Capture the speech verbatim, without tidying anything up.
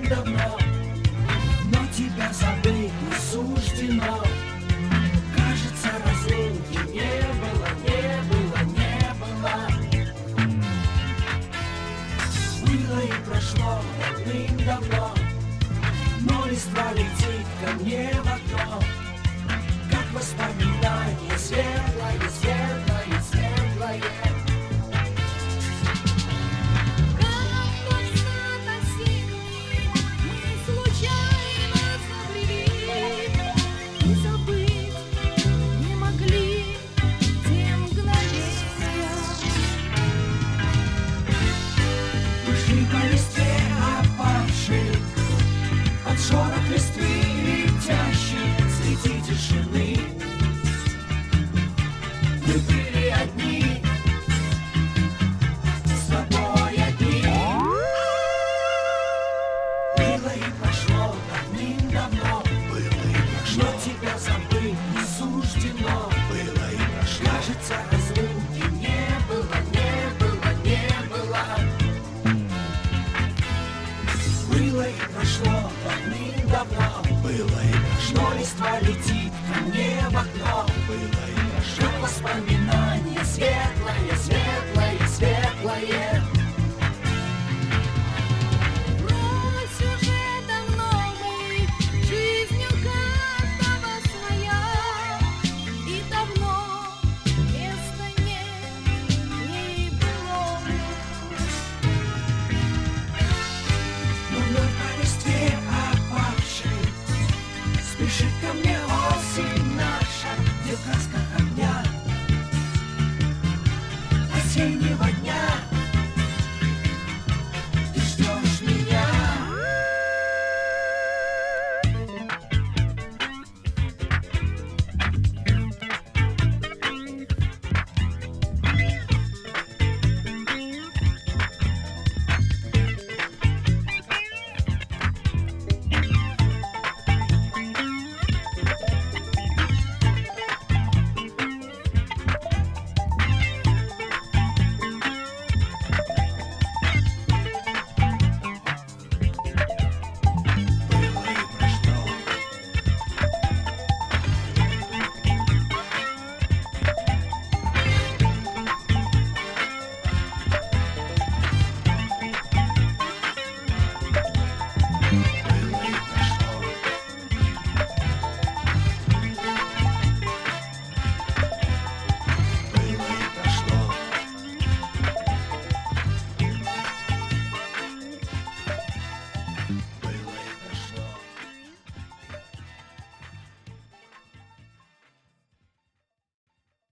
давным-давно, но тебя забыть не суждено. Кажется, разлуки не было, не было, не было. Было и прошло давным-давно, но листва летит ко мне в окно, как воспоминание светлое, светлое, светлое. Шорох листвы летящий среди тишины. Мы были одни, с тобой одни. Было и прошло давным-давно, было и прошло, но тебя забыть не суждено. Было и прошло, кажется, разлуки не было, не было, не было. Было и прошло давным-давно, было и прошло, но листва летит ко мне в окно. Было и прошло, как воспоминание светлое, светлое, светлое.